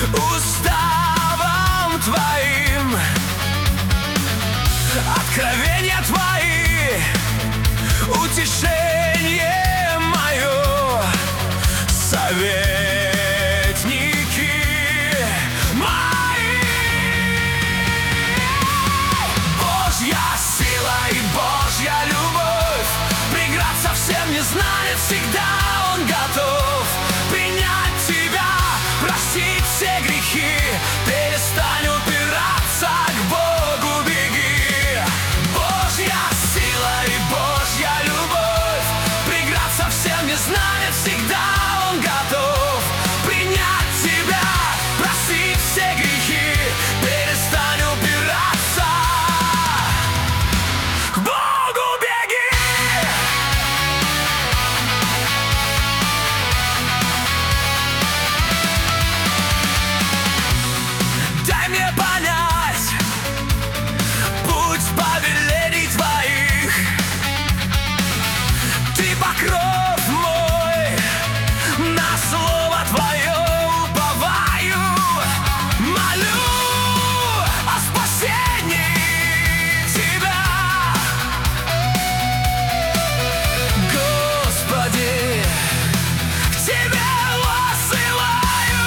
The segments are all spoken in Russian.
уставом твоим. Откровения твои, утешение мое, советники мои. Божья сила и Божья любовь, преград совсем не знает, всегда Он готов принять тебя, простить все грехи. Перестань упираться, к Богу беги. Божья сила и Божья любовь, преград совсем не знает, всегда Он готов принять тебя, простить все грехи. Перестань упираться, к Богу беги. Дай мне понять путь повелений твоих. Ты покров мой, на слово твое уповаю. Молю о спасении тебя, Господи, к тебе посылаю.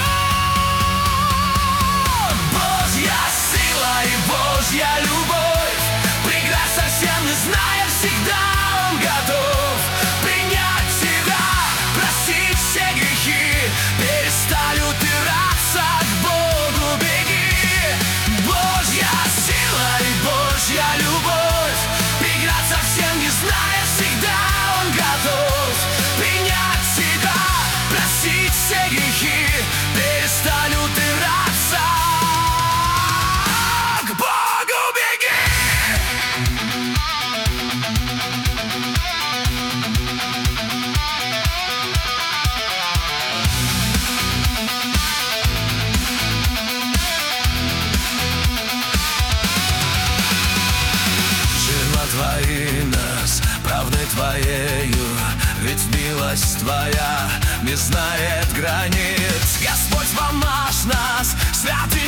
Божья сила и Божья любовь, преград совсем не зная, всегда Он готов принять тебя, простить все грехи. Перестань упираться, к Богу беги. Божья сила и Божья любовь, преград совсем не зная, всегда Он готов принять тебя, простить все грехи. Перестань упираться, к Богу беги. Жила твои нас, правдой твоею, ведь милость твоя не знает границ. Господь, помажь нас, святым